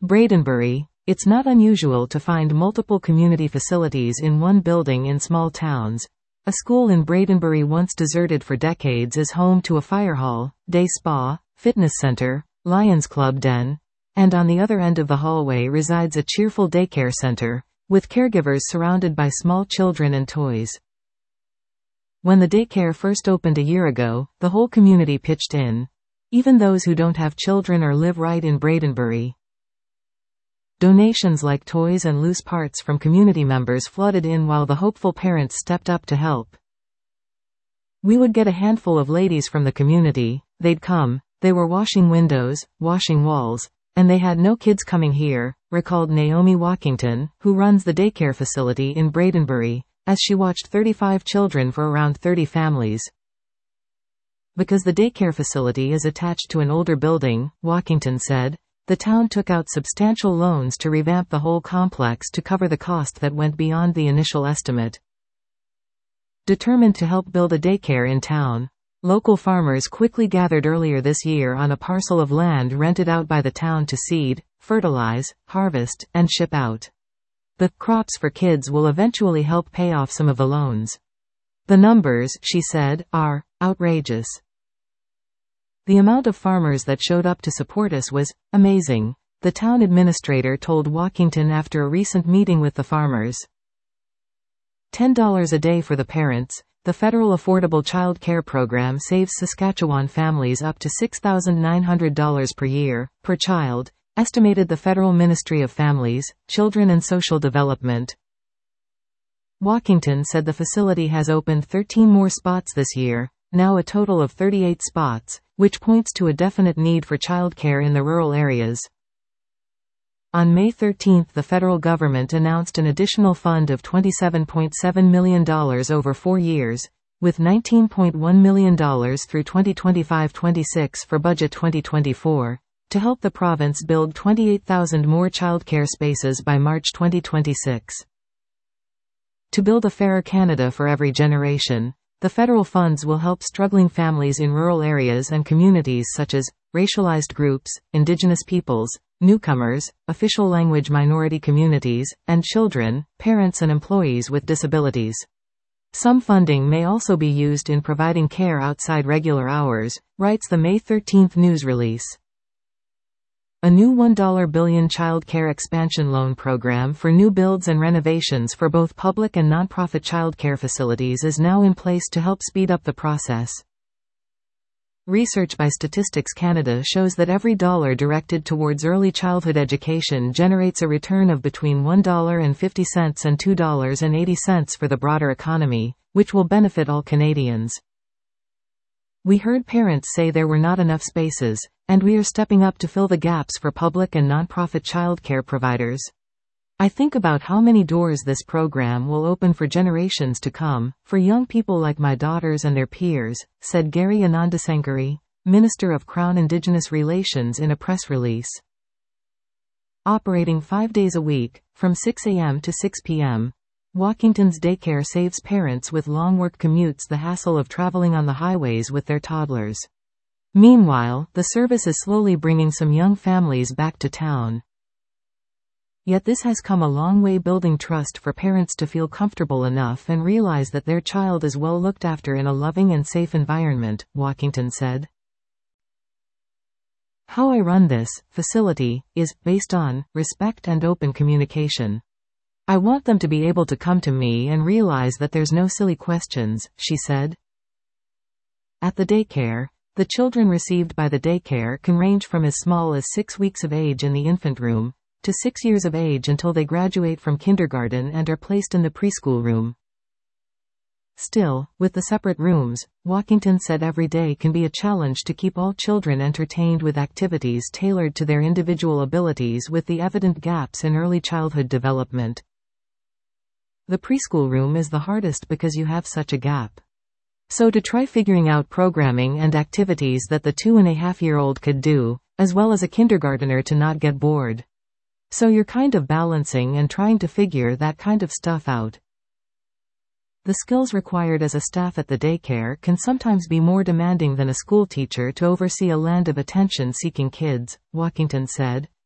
Bradenbury. It's not unusual to find multiple community facilities in one building in small towns. A school in Bradenbury, once deserted for decades, is home to a fire hall, day spa, fitness center, Lions Club den, and on the other end of the hallway resides a cheerful daycare center, with caregivers surrounded by small children and toys. When the daycare first opened a year ago, the whole community pitched in. Even those who don't have children or live right in Bradenbury. Donations like toys and loose parts from community members flooded in while the hopeful parents stepped up to help. We would get a handful of ladies from the community, they'd come, they were washing windows, washing walls, and they had no kids coming here, recalled Naomi Walkington, who runs the daycare facility in Bradenbury, as she watched 35 children for around 30 families. Because the daycare facility is attached to an older building, Walkington said, the town took out substantial loans to revamp the whole complex to cover the cost that went beyond the initial estimate. Determined to help build a daycare in town, local farmers quickly gathered earlier this year on a parcel of land rented out by the town to seed, fertilize, harvest, and ship out. The crops for kids will eventually help pay off some of the loans. The numbers, she said, are outrageous. The amount of farmers that showed up to support us was amazing, the town administrator told Walkington after a recent meeting with the farmers. $10 a day for the parents. The federal Affordable Child Care Program saves Saskatchewan families up to $6,900 per year, per child, estimated the Federal Ministry of Families, Children and Social Development. Walkington said the facility has opened 13 more spots this year, now a total of 38 spots, which points to a definite need for childcare in the rural areas. On May 13, the federal government announced an additional fund of $27.7 million over 4 years, with $19.1 million through 2025-26 for Budget 2024, to help the province build 28,000 more childcare spaces by March 2026. To build a fairer Canada for every generation, the federal funds will help struggling families in rural areas and communities such as racialized groups, Indigenous peoples, newcomers, official language minority communities, and children, parents and employees with disabilities. Some funding may also be used in providing care outside regular hours, writes the May 13 news release. A new $1 billion child care expansion loan program for new builds and renovations for both public and nonprofit child care facilities is now in place to help speed up the process. Research by Statistics Canada shows that every dollar directed towards early childhood education generates a return of between $1.50 and $2.80 for the broader economy, which will benefit all Canadians. We heard parents say there were not enough spaces, and we are stepping up to fill the gaps for public and nonprofit childcare providers. I think about how many doors this program will open for generations to come, for young people like my daughters and their peers, said Gary Anandasankari, Minister of Crown Indigenous Relations in a press release. Operating 5 days a week, from 6 a.m. to 6 p.m., Walkington's daycare saves parents with long work commutes the hassle of traveling on the highways with their toddlers. Meanwhile, the service is slowly bringing some young families back to town. Yet this has come a long way building trust for parents to feel comfortable enough and realize that their child is well looked after in a loving and safe environment, Walkington said. How I run this facility is based on respect and open communication. I want them to be able to come to me and realize that there's no silly questions, she said. At the daycare, the children received by the daycare can range from as small as 6 weeks of age in the infant room, to 6 years of age until they graduate from kindergarten and are placed in the preschool room. Still, with the separate rooms, Walkington said every day can be a challenge to keep all children entertained with activities tailored to their individual abilities with the evident gaps in early childhood development. The preschool room is the hardest because you have such a gap. So to try figuring out programming and activities that the 2.5-year-old could do, as well as a kindergartner to not get bored. So you're kind of balancing and trying to figure that kind of stuff out. The skills required as a staff at the daycare can sometimes be more demanding than a school teacher to oversee a land of attention-seeking kids, Walkington said.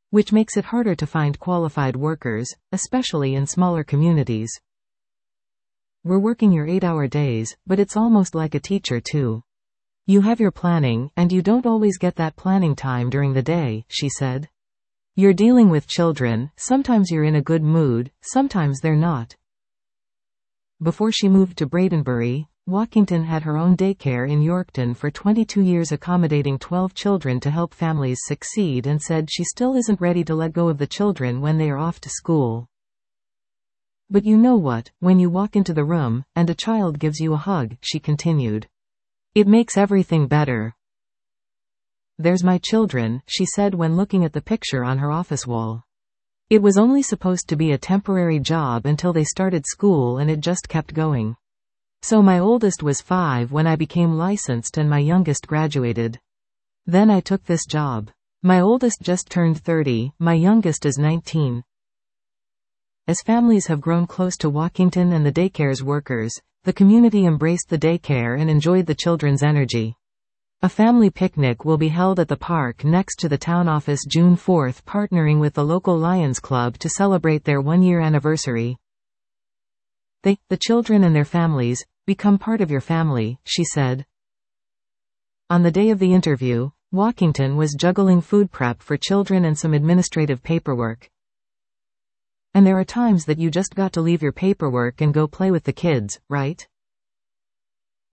which makes it harder to find qualified workers, especially in smaller communities. We're working your 8-hour days, but it's almost like a teacher too. You have your planning, and you don't always get that planning time during the day, she said. You're dealing with children, sometimes you're in a good mood, sometimes they're not. Before she moved to Bradenbury, Walkington had her own daycare in Yorkton for 22 years, accommodating 12 children to help families succeed, and said she still isn't ready to let go of the children when they are off to school. But you know what, when you walk into the room, and a child gives you a hug, she continued. It makes everything better. There's my children, she said when looking at the picture on her office wall. It was only supposed to be a temporary job until they started school, and it just kept going. So my oldest was 5 when I became licensed and my youngest graduated. Then I took this job. My oldest just turned 30, my youngest is 19. As families have grown close to Walkington and the daycare's workers, the community embraced the daycare and enjoyed the children's energy. A family picnic will be held at the park next to the town office June 4, partnering with the local Lions Club to celebrate their 1-year anniversary. The children and their families, become part of your family, she said. On the day of the interview, Walkington was juggling food prep for children and some administrative paperwork. And there are times that you just got to leave your paperwork and go play with the kids, right?